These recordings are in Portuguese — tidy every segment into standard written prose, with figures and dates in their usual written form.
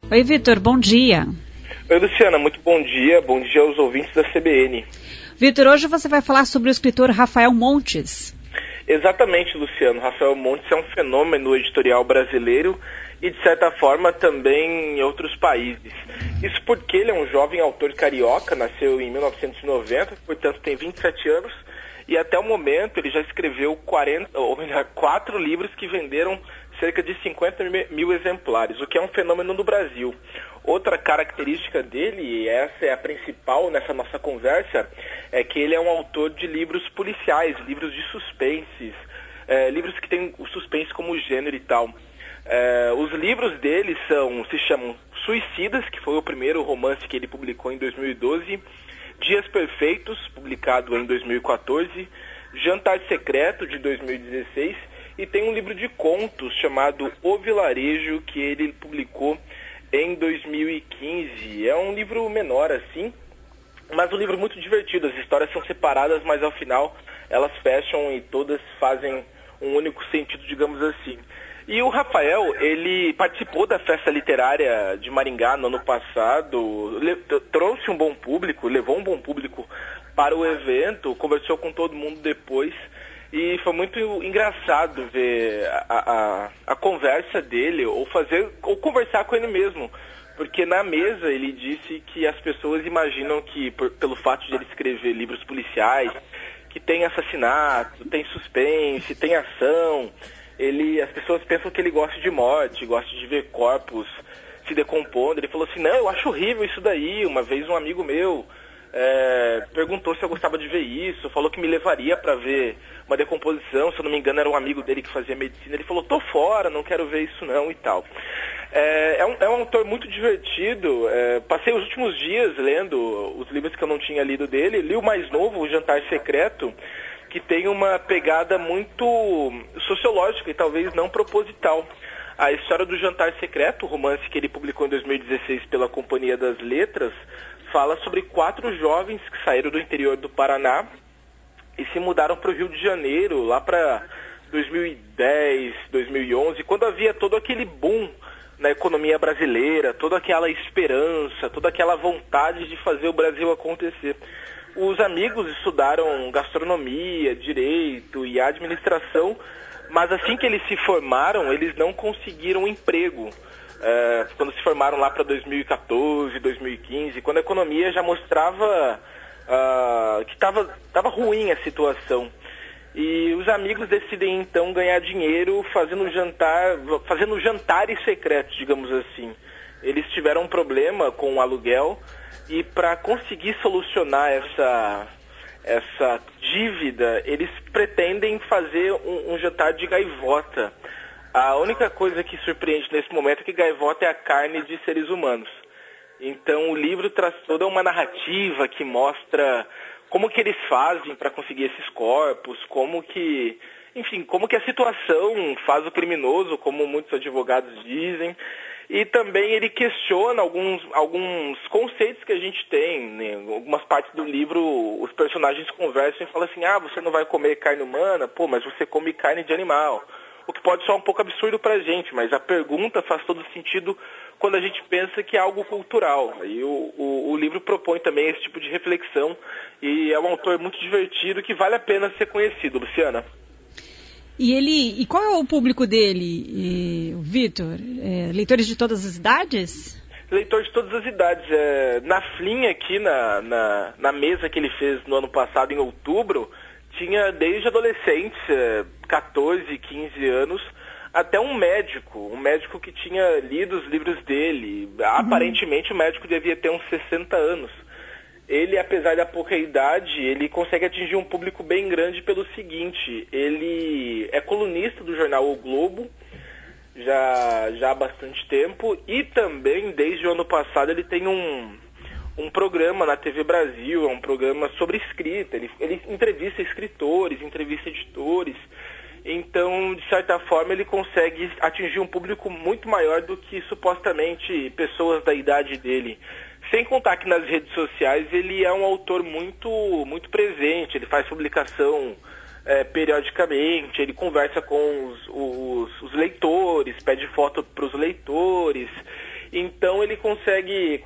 Oi, Vitor, bom dia. Oi, Luciana, muito bom dia aos ouvintes da CBN. Vitor, hoje você vai falar sobre o escritor Rafael Montes. Exatamente, Luciano. Rafael Montes é um fenômeno editorial brasileiro e, de certa forma, também em outros países. Isso porque ele é um jovem autor carioca, nasceu em 1990, portanto tem 27 anos, e até o momento ele já escreveu 4 livros que venderam cerca de 50 mil exemplares, o que é um fenômeno no Brasil. Outra característica dele, e essa é a principal nessa nossa conversa, é que ele é um autor de livros policiais, livros de suspenses, livros que têm o suspense como gênero e tal. Os livros dele se chamam Suicidas, que foi o primeiro romance que ele publicou em 2012, Dias Perfeitos, publicado em 2014, Jantar Secreto, de 2016, e tem um livro de contos chamado O Vilarejo, que ele publicou em 2015. É um livro menor, assim, mas um livro muito divertido. As histórias são separadas, mas ao final elas fecham e todas fazem um único sentido, digamos assim. E o Rafael, ele participou da Festa Literária de Maringá no ano passado, trouxe um bom público, levou um bom público para o evento, conversou com todo mundo depois, e foi muito engraçado ver a conversa dele, ou conversar com ele mesmo, porque na mesa ele disse que as pessoas imaginam que, pelo fato de ele escrever livros policiais, que tem assassinato, tem suspense, tem ação, as pessoas pensam que ele gosta de morte, gosta de ver corpos se decompondo. Ele falou assim, não, eu acho horrível isso daí. Uma vez um amigo meu perguntou se eu gostava de ver isso, falou que me levaria para ver uma decomposição, se eu não me engano era um amigo dele que fazia medicina. Ele falou, tô fora, não quero ver isso não e tal. É um autor muito divertido. Passei os últimos dias lendo os livros que eu não tinha lido dele. Li o mais novo, O Jantar Secreto, que tem uma pegada muito sociológica e talvez não proposital. A história do Jantar Secreto, o romance que ele publicou em 2016 pela Companhia das Letras, fala sobre 4 jovens que saíram do interior do Paraná e se mudaram para o Rio de Janeiro, lá para 2010, 2011, quando havia todo aquele boom na economia brasileira, toda aquela esperança, toda aquela vontade de fazer o Brasil acontecer. Os amigos estudaram gastronomia, direito e administração, mas assim que eles se formaram, eles não conseguiram emprego. Quando se formaram lá para 2014, 2015, quando a economia já mostrava que estava ruim a situação. E os amigos decidem então ganhar dinheiro fazendo jantares secretos, digamos assim. Eles tiveram um problema com o aluguel e para conseguir solucionar essa dívida, eles pretendem fazer um jantar de gaivota. A única coisa que surpreende nesse momento é que gaivota é a carne de seres humanos. Então o livro traz toda uma narrativa que mostra como que eles fazem para conseguir esses corpos, como que a situação faz o criminoso, como muitos advogados dizem. E também ele questiona alguns conceitos que a gente tem. Em algumas partes do livro, os personagens conversam e falam assim, você não vai comer carne humana? Pô, mas você come carne de animal. O que pode soar um pouco absurdo pra gente, mas a pergunta faz todo sentido quando a gente pensa que é algo cultural. E o livro propõe também esse tipo de reflexão, e é um autor muito divertido que vale a pena ser conhecido, Luciana. E qual é o público dele, Vitor? Leitores de todas as idades? Leitores de todas as idades. Na Flim, aqui na mesa que ele fez no ano passado, em outubro, tinha desde adolescentes, 14, 15 anos, até um médico que tinha lido os livros dele. Aparentemente o médico devia ter uns 60 anos. Ele, apesar da pouca idade, ele consegue atingir um público bem grande pelo seguinte: ele é colunista do jornal O Globo, já há bastante tempo, e também, desde o ano passado, ele tem um programa na TV Brasil, é um programa sobre escrita. Ele entrevista escritores, entrevista editores. Então, de certa forma, ele consegue atingir um público muito maior do que supostamente pessoas da idade dele. Sem contar que nas redes sociais ele é um autor muito, muito presente, ele faz publicação periodicamente, ele conversa com os leitores, pede foto para os leitores. então ele consegue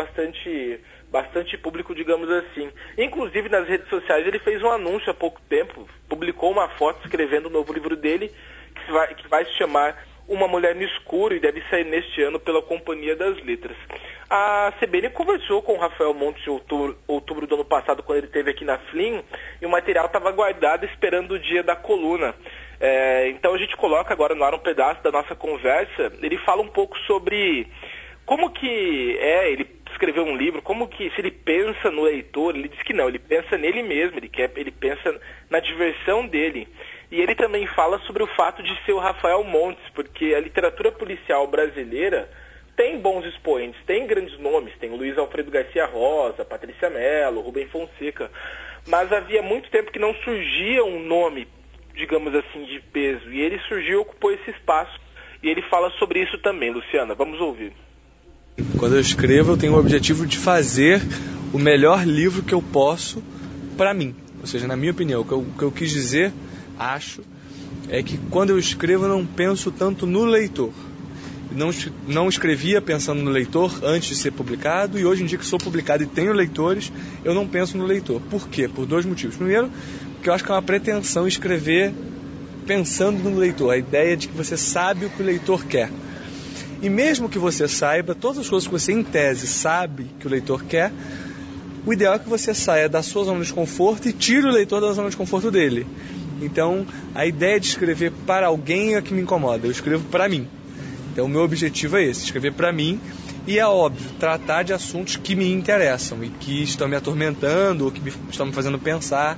bastante público, digamos assim. Inclusive nas redes sociais ele fez um anúncio há pouco tempo, publicou uma foto escrevendo o novo livro dele, que vai se chamar Uma Mulher no Escuro, e deve sair neste ano pela Companhia das Letras. A CBN conversou com o Rafael Montes em outubro do ano passado, quando ele esteve aqui na Flim, e o material estava guardado esperando o dia da coluna. Então a gente coloca agora no ar um pedaço da nossa conversa. Ele fala um pouco sobre como que ele escreveu um livro, como que, se ele pensa no leitor. Ele diz que não, ele pensa nele mesmo, ele pensa na diversão dele. E ele também fala sobre o fato de ser o Rafael Montes, porque a literatura policial brasileira tem bons expoentes, tem grandes nomes, tem o Luiz Alfredo Garcia Rosa, Patrícia Mello, Rubem Fonseca, mas havia muito tempo que não surgia um nome, digamos assim, de peso, e ele surgiu e ocupou esse espaço, e ele fala sobre isso também. Luciana, vamos ouvir. Quando eu escrevo, eu tenho o objetivo de fazer o melhor livro que eu posso para mim, ou seja, na minha opinião, o que eu quis dizer, acho, é que quando eu escrevo eu não penso tanto no leitor. Não escrevia pensando no leitor antes de ser publicado, e hoje em dia que sou publicado e tenho leitores, eu não penso no leitor. Por quê? Por dois motivos. Primeiro, porque eu acho que é uma pretensão escrever pensando no leitor, a ideia de que você sabe o que o leitor quer. E mesmo que você saiba todas as coisas que você, em tese, sabe que o leitor quer, o ideal é que você saia da sua zona de conforto e tire o leitor da zona de conforto dele. Então, a ideia de escrever para alguém é que me incomoda. Eu escrevo para mim. Então, o meu objetivo é esse, escrever para mim. E é óbvio, tratar de assuntos que me interessam e que estão me atormentando ou que estão me fazendo pensar.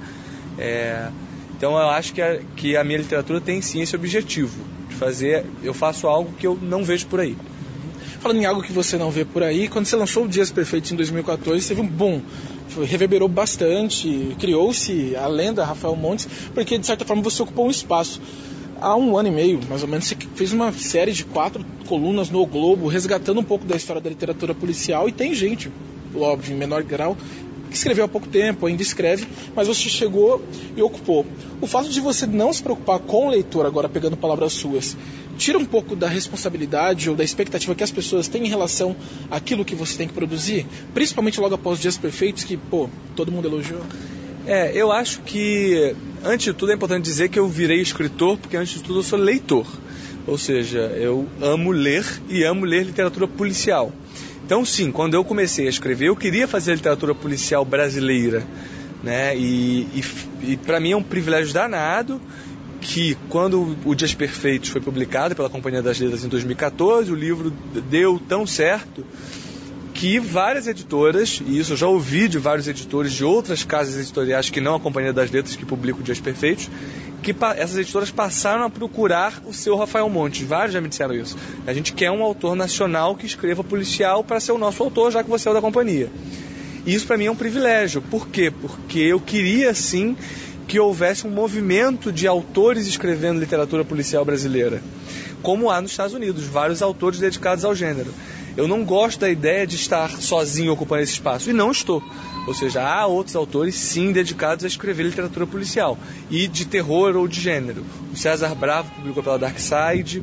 Então, eu acho que a minha literatura tem sim esse objetivo, de fazer, eu faço algo que eu não vejo por aí. Falando em algo que você não vê por aí, quando você lançou o Dias Perfeitos em 2014, teve um boom, reverberou bastante, criou-se a lenda Rafael Montes, porque de certa forma você ocupou um espaço. Há 1 ano e meio, mais ou menos, você fez uma série de 4 colunas no O Globo, resgatando um pouco da história da literatura policial, e tem gente, óbvio, em menor grau, que escreveu há pouco tempo, ainda escreve, mas você chegou e ocupou. O fato de você não se preocupar com o leitor, agora pegando palavras suas, tira um pouco da responsabilidade ou da expectativa que as pessoas têm em relação àquilo que você tem que produzir, principalmente logo após os Dias Perfeitos, que, todo mundo elogiou. Eu acho que, antes de tudo, é importante dizer que eu virei escritor, porque antes de tudo eu sou leitor. Ou seja, eu amo ler e amo ler literatura policial. Então, sim, quando eu comecei a escrever, eu queria fazer literatura policial brasileira, né? E para mim é um privilégio danado que, quando o Dias Perfeitos foi publicado pela Companhia das Letras em 2014, o livro deu tão certo que várias editoras, e isso eu já ouvi de vários editores de outras casas editoriais que não a Companhia das Letras, que publicam Dias Perfeitos, que essas editoras passaram a procurar o seu Rafael Montes. Vários já me disseram isso. A gente quer um autor nacional que escreva policial para ser o nosso autor, já que você é o da companhia. E isso para mim é um privilégio. Por quê? Porque eu queria, sim, que houvesse um movimento de autores escrevendo literatura policial brasileira, como há nos Estados Unidos, vários autores dedicados ao gênero. Eu não gosto da ideia de estar sozinho ocupando esse espaço, e não estou. Ou seja, há outros autores, sim, dedicados a escrever literatura policial, e de terror ou de gênero. O César Bravo publicou pela Dark Side,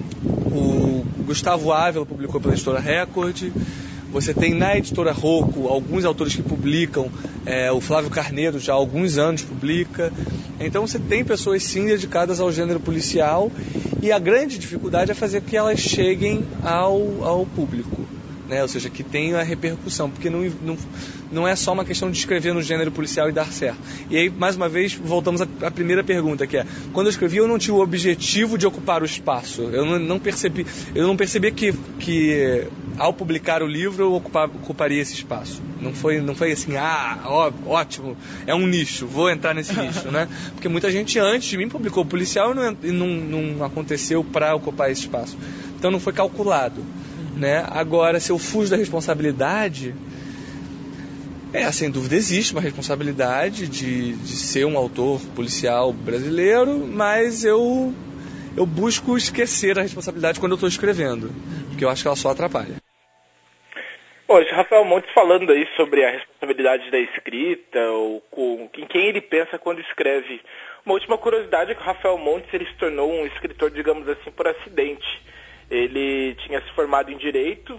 o Gustavo Ávila publicou pela editora Record. Você tem na editora Rocco alguns autores que publicam, o Flávio Carneiro já há alguns anos publica. Então você tem pessoas sim dedicadas ao gênero policial, e a grande dificuldade é fazer que elas cheguem ao público, né? Ou seja, que tenha repercussão, porque não é só uma questão de escrever no gênero policial e dar certo. E aí, mais uma vez, voltamos à primeira pergunta, que é, quando eu escrevi, eu não tinha o objetivo de ocupar o espaço. Eu não percebi que ao publicar o livro eu ocuparia esse espaço. Não foi assim, ótimo, é um nicho, vou entrar nesse nicho, né? Porque muita gente antes de mim publicou policial e não aconteceu para ocupar esse espaço. Então não foi calculado, né? Agora, se eu fujo da responsabilidade, sem dúvida existe uma responsabilidade de ser um autor policial brasileiro, mas eu busco esquecer a responsabilidade quando eu estou escrevendo, porque eu acho que ela só atrapalha. Bom, esse Rafael Montes falando aí sobre a responsabilidade da escrita, ou em quem ele pensa quando escreve. Uma última curiosidade é que o Rafael Montes ele se tornou um escritor, digamos assim, por acidente. Ele tinha se formado em Direito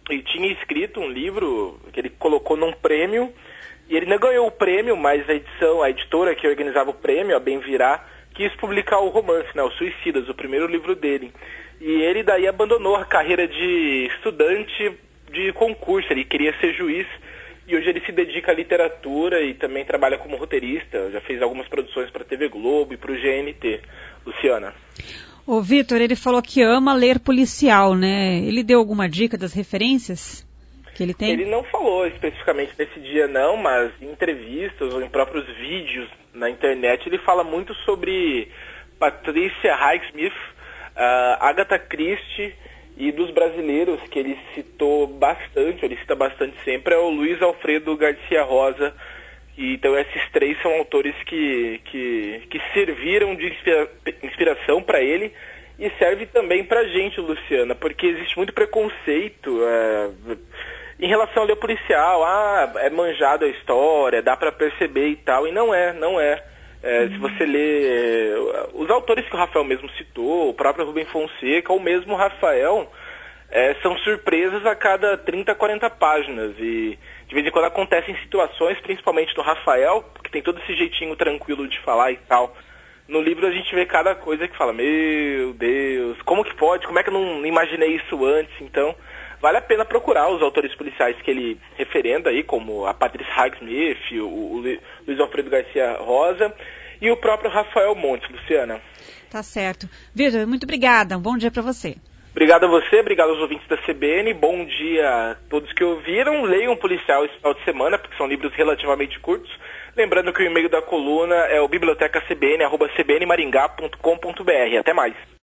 e tinha escrito um livro que ele colocou num prêmio, e ele não ganhou o prêmio, mas a editora que organizava o prêmio, a Bem Virá, quis publicar o romance, né, Os Suicidas, o primeiro livro dele. E ele daí abandonou a carreira de estudante de concurso, ele queria ser juiz, e hoje ele se dedica à literatura e também trabalha como roteirista, já fez algumas produções para a TV Globo e para o GNT. Luciana. O Vitor, ele falou que ama ler policial, né? Ele deu alguma dica das referências que ele tem? Ele não falou especificamente nesse dia não, mas em entrevistas ou em próprios vídeos na internet ele fala muito sobre Patricia Highsmith, Agatha Christie, e dos brasileiros que ele citou bastante, ele cita bastante sempre, é o Luiz Alfredo Garcia Rosa. E, então esses três são autores que serviram de inspiração para ele e serve também para a gente, Luciana, porque existe muito preconceito em relação ao ler policial. É manjado a história, dá para perceber e tal, e não é. Se você lê os autores que o Rafael mesmo citou, o próprio Rubem Fonseca, ou mesmo o Rafael, são surpresas a cada 30, 40 páginas. E de vez em quando acontecem situações, principalmente do Rafael, que tem todo esse jeitinho tranquilo de falar e tal. No livro a gente vê cada coisa que fala, meu Deus, como que pode? Como é que eu não imaginei isso antes? Então, vale a pena procurar os autores policiais que ele referenda aí, como a Patricia Highsmith, o Luiz Alfredo Garcia Rosa e o próprio Rafael Montes, Luciana. Tá certo. Vitor, muito obrigada. Um bom dia para você. Obrigado a você, obrigado aos ouvintes da CBN, bom dia a todos que ouviram. Leiam Policial esse final de semana, porque são livros relativamente curtos. Lembrando que o e-mail da coluna é o bibliotecacbn@cbnmaringá.com.br. Até mais.